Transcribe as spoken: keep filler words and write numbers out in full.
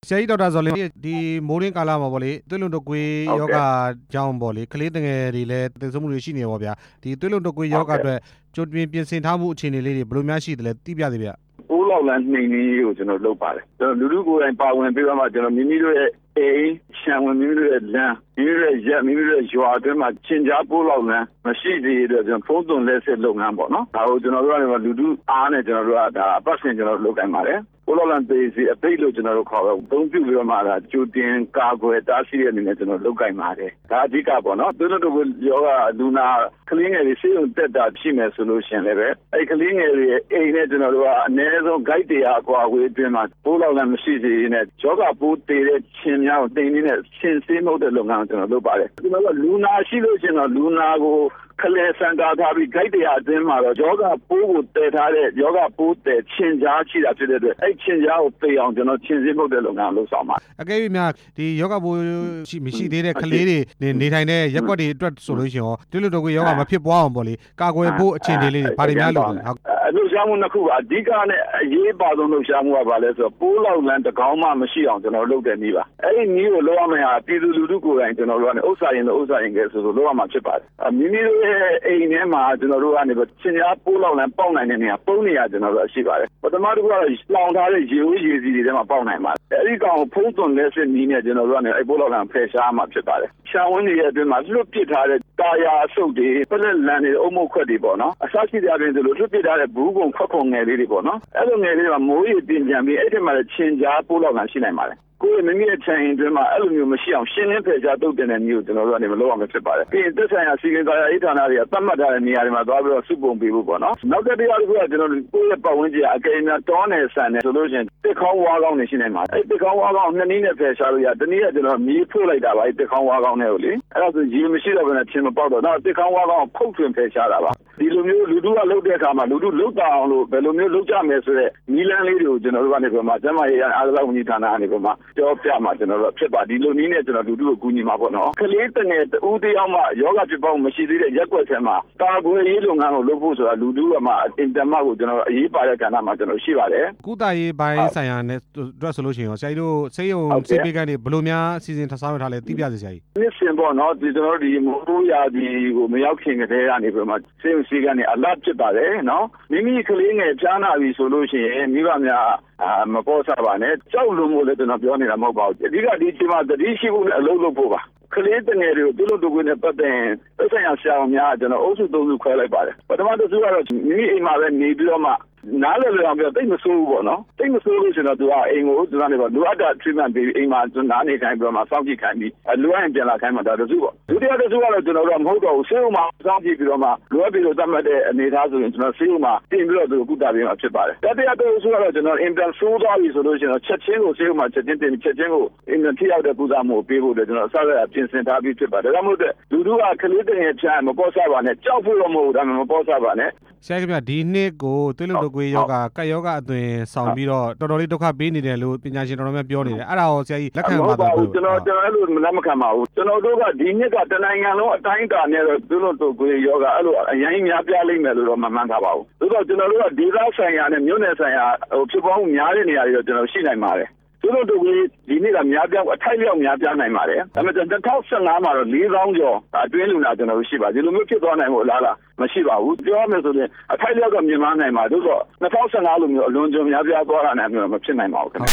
ဆရာကြီးဒေါက်တာဇော်လင်းဒီမိုးရင်းကာလမှာပေါ့လေသွေးလွန်တုပ်ကွေးယောဂကြောင့်ပေါ့လေကလေးတငယ်တွေလည်းသေဆုံးမှုတွေရှိနေပါဗျာဒီသွေးလွန်တုပ်ကွေးယောဂအတွက်ကြိုတင်ပြင်ဆင်ထားမှုအခြေအနေလေးတွေဘယ်လိုများရှိတယ်လဲသိပြသေးဗျပိုးလောက်လန်းနှိမ်နင်းရေးကိုကျွန်တော်လုပ်ပါတယ်ကျွန်တော်လူလူကိုယ်တိုင်ပါဝင်ပြီးတော့မှကျွန်တော်မိမိတို့ရဲ့အိမ်ရှံဝင်မိမိတို့ရဲ့လမ်းမိမိတို့ရဲ့ရက်မိမိတို့ရဲ့ရွာအတွင်းမှာချင်းကြားပိုးလောက်လန်းမရှိသေးတဲ့အတွက်ကျွန်တော်ဖုံးသွင်းလက်ဆက်လုပ်ငန်းပေါ့နော်ဒါကိုကျွန်တော်တို့ကလူလူအားနဲ့ကျွန်တော်တို့ကဒါအပတ်စဉ်ကျွန်တော်တို့လုပ်နိုင်ပါတယ်ပိုးလောက်လန်းသေးစီအသိလို့ကျွန်တော်တို့ခေါ်တော့သုံးပြုပြီးတော့မှဒါကြိုတင်ကာကွယ်တားဆီးတဲ့အနေနဲ့ကျွန်တော်လုပ်နိုင်ပါတယ်ဒါအဓိကပေါ့နော်သူတို့တို့ယောဂလူနာကလေးငယ်တွေဆေးရုံတက်တာရှိမယ်ဆိုလို့ရှိရင်လည်းပဲအဲ့ကလေးငယ်တွေအိမ်နဲ့ကျွန်တော်တို့ကအနည်းဆုံး guide တရားအကွာအဝေးအတွင်းမှာပိုးလောက်လန်းမရှိသေးတဲ့ယောဂပိုးတည်တဲ့ချင်းများကိုတင်နေတဲ့ချင်းဆေးမဟုတ်တဲ့လုပ်ငန်းကိုကျွန်တော်လုပ်ပါတယ်ကျွန်တော်တို့လူနာရှိလို့ရှိရင်တော့လူနာကိုခလဲစံတာထားပြီး guide တရားအတွင်းမှာတော့ယောဂပိုးကိုတည်ထားတဲ့ယောဂပိုးတည်ချင်းကြားရှိတာဖြစ်တဲ့အတွက်အဲ့ချင်းကြားကိုတည်အောင်ကျွန်တော်ချင်းဆေးမဟုတ်တဲ့လုပ်ငန်းလုပ်ဆောင်ပါအကယ်၍များဒီယောဂပိုးရှိမရှိသေးတဲ့ကလေးတွေနေထိုင်တဲ့ရက်ွက်တွေအတွက်ဆိုလို့ရှိရင်ရောတွလွန်တုပ်ကွေးယောဂမဖြစ်ပွားအောင်ပေါ့လေကာကွယ်ဖို့အခြေအနေလေးတွေဘာတွေများလုပ်လဲလှုပ်ရှားမှုနှစ်ခုအဓိကနဲ့အရေးပါဆုံးလှုပ်ရှားမှုကဘာလဲဆိုတော့ပိုးလောက်လန်းတကောင်းမှမရှိအောင်ကျွန်တော်လုပ်တဲ့နည်းပါအဲ့ဒီနည်းကိုလုပ်ရမယ့်ဟာပြည်သူလူထုကိုယ်တိုင်ကျွန်တော်တို့ကနေဥစ္စာရင်လို့ဥစ္စာရင်ကဲဆိုလို့လုပ်ရမှာဖြစ်ပါတယ်မိမိတို့ရဲ့အိမ်ထဲမှာကျွန်တော်တို့ကနေချင်းကြားပိုးလောက်လန်းပေါက်နိုင်တဲ့နေရာပုံနေရကျွန်တော်တို့ရှိပါတယ်ပထမတစ်ခုကတော့လောင်ထားတဲ့ရေဦးရေစီတွေထဲမှာပေါက်နိုင်ပါတယ်အဲ့ဒီကောင်ဖုံးသွင်းလက်စစ်နည်းနဲ့ကျွန်တော်တို့ကနေအဲ့ပိုးလောက်လန်းဖယ်ရှားမှာဖြစ်ပါတယ်ရှားဝင်းတွေရဲ့အတွင်းမှာလွတ်ပစ်ထားတဲ့တာယာအဆုပ်တွေပလက်လန်တွေအုံမုတ်ခွက်တွေပေါ့နော်အစရှိတဲ့အပြင်ဆိုလို့လွတ်ပစ်ထားတဲ့ဘူးကုံခွက်ခုံငယ်လေးတွေပေါ့နော်အဲ့လိုငယ်လေးကမိုးရေပြင်ပြန်ပြီးအဲ့ဒီမှာချင်းကြားပိုးလောက်လန်းရှိနိုင်ပါတယ်ကိုယ်မိမိရဲ့ခြံရင်တွင်မှာအဲ့လိုမျိုးမရှိအောင်ရှင်းလင်းဖယ်ရှားတုတ်တင်တဲ့နည်းကိုကျွန်တော်တို့ကနေမလုပ်အောင်မဖြစ်ပါတယ်ပြီးရင်သက်ဆိုင်ရာစီကံသာယာအေးဌာနတွေကသတ်မှတ်ထားတဲ့နေရာတွေမှာသွားပြီးတော့စုပုံပေးဖို့ပေါ့နော်နောက်တစ်တရားတစ်ခုကကျွန်တော်တို့ကိုယ့်ရဲ့ပတ်ဝန်းကျင်အကယ်၍တောနယ်ဆန်တယ်ဆိုလို့ရှိရင်တစ်ခေါင်းဝါးကောင်းနေရှိနိုင်ပါတယ်အဲ့တစ်ခေါင်းဝါးကောင်းနှစ်နည်းနဲ့ဖယ်ရှားလို့ရတနည်းကကျွန်တော်မီးဖို့လိုက်တာပါအဲ့တစ်ခေါင်းဝါးကောင်းနဲ့ကိုလေအဲ့ဒါဆိုရေမရှိတော့ဘဲနဲ့ချင်းမပေါက်တော့နောက်တစ်ခေါင်းဝါးကောင်းဖုတ်ထွင်ဖယ်ရှားတာပါဒီလိုမျိုးလူတို့ကလုပ်တဲ့အခါမှာလူတို့လုတ်တာအောင်လို့ဘယ်လိုမျိုးလုပ်ကြမယ်ဆိုတဲ့နီလန်းလေးတွေကိုကျွန်တော်တို့ကနေပြီးမှကျမရေးအားကစားဝန်ကြီးဌာနကနေပြီးမှကြောပြမှာကျွန်တော်တို့ဖြစ်ပါဒီလိုနည်းနဲ့ကျွန်တော်လူတို့ကိုကူညီမှာပေါ့နော်ကလေးတငယ်တူတယောက်မှယောဂဖြစ်ပေါင်းမရှိသေးတဲ့ရက်ွက်ဆံမှာကာကွယ်ရေးလုပ်ငန်းကိုလုပ်ဖို့ဆိုတာလူတို့ကမှအင်တာမတ်ကိုကျွန်တော်အရေးပါတဲ့ကဏ္ဍမှာကျွန်တော်ရှိပါတယ်ကုသရေးပိုင်းဆိုင်ရာနဲ့အတွက်ဆိုလို့ရှိရင်ရောဆရာကြီးတို့စေယုံစေပေးကန်တွေဘယ်လိုများအစီအစဉ်ထပ်ဆောင်ထားလဲသိပြစေဆရာကြီးနှစ်စင်ပေါ့နော်ဒီကျွန်တော်တို့ဒီမိုးရာသီကိုမရောက်ခင်ကတည်းကနေပြီးမှစေယုံစေကန်တွေအလတ်ဖြစ်ပါတယ်နော်မိမိကလေးငယ်ကြားနာပြီဆိုလို့ရှိရင်မိဘများအာမပေါ်စားပါနဲ့ကြောက်လို့မို့လည်းကျွန်တော်ပြောနေတာမဟုတ်ပါဘူးအဓိကဒီချိန်မှာသတိရှိဖို့နဲ့အလုပ်လုပ်ဖို့ပါကလေးတငယ်တွေကိုပြုလုပ်တုပ်ကွေးနဲ့ပတ်သက်ရင်သက်ဆိုင်ရာဆရာဝန်များကျွန်တော်အုပ်စုသုံးစုခွဲလိုက်ပါတယ်ပထမတစ်စုကတော့မိမိအိမ်မှာပဲနေပြီးတော့မှနားလည်လည်အောင်ပြောတိတ်မဆိုးဘူးပေါ့နော်တိတ်မဆိုးလို့ဆိုတော့သူကအိမ်ကိုသူကနေပါလိုအပ်တာ treatment ပေးပြီးအိမ်မှာနားနေခိုင်းပြီးတော့မှစောင့်ကြည့်ခိုင်းပြီးလိုအပ်ရင်ပြန်လာခိုင်းမှဒါတစ်စုပေါ့ဒုတိယတစ်စုကတော့ကျွန်တော်တို့မဟုတ်တော့ဘူးဆေးရုံမှာစောင့်ကြည့်ပြီးတော့မှလိုအပ်ပြီးတော့သတ်မှတ်တဲ့အနေအထားဆိုရင်ကျွန်တော်ဆေးရုံမှာတင်ပြီးတော့သူကုသပေးမှာဖြစ်ပါတယ်တတိယတစ်စုကတော့ကျွန်တော် implant ဆိုးသွားပြီဆိုလို့ရှိရင်ချက်ချင်းကိုဆေးရုံမှာချက်ချင်းတင်ချက်ချင်းကို implant ထိရောက်တဲ့ကုသမှုပေးဖို့လည်းကျွန်တော်အစကပြင်ဆင်ထားပြီးဖြစ်ပါတယ်ဒါကြောင့်မို့လို့လူတို့ကကလေးတငယ်ချမ်းမပေါ်စားပါနဲ့ကြောက်ဖို့တော့မဟုတ်ဘူးဒါမှမပေါ်စားပါနဲ့ဆရာကြီးဒီနှစ်ကိုသွေးလွန်တုပ်ကွေးယောဂကပ်ယောဂအသွင်ဆောင်ပြီးတော့တော်တော်လေးဒုက္ခပေးနေတယ်လို့ပညာရှင်တော်တော်များပြောနေတယ်အဲ့ဒါကိုဆရာကြီးလက်ခံပါတော့ကျွန်တော်ကျွန်တော်အဲ့လိုလက်မခံပါဘူးကျွန်တော်တို့ကဒီနှစ်ကတနိုင်ငံလုံးအတိုင်းအတာနဲ့တော့သွေးလွန်တုပ်ကွေးယောဂအဲ့လိုအရင်များပြားလိမ့်မယ်လို့တော့မမှန်တာပါဘူးသို့တော့ကျွန်တော်တို့ကဒေသဆိုင်ရာနဲ့မြို့နယ်ဆိုင်ရာဟိုဖြစ်ပေါ်မှုများတဲ့နေရာတွေတော့ကျွန်တော်ရှိနိုင်ပါတယ်သူတို့တို့ဒီနေ့ကများပြားအထိုက်လျောက်များပြားနိုင်ပါတယ်ဒါပေမဲ့၂၀၁၅မှာတော့လေးသောင်းကျော်အတွင်းလူနာကျွန်တော်တို့ရှိပါဒီလိုမျိုးဖြစ်သွားနိုင်ဖို့အလားလားမရှိပါဘူးပြောရမယ်ဆိုရင်အထိုက်လျောက်ကမြင်မနိုင်ပါသို့တော့၂၀၁၅လိုမျိုးအလွန်ကျွံများပြားသွားတာနဲ့မျိုးမဖြစ်နိုင်ပါဘူးခင်ဗျ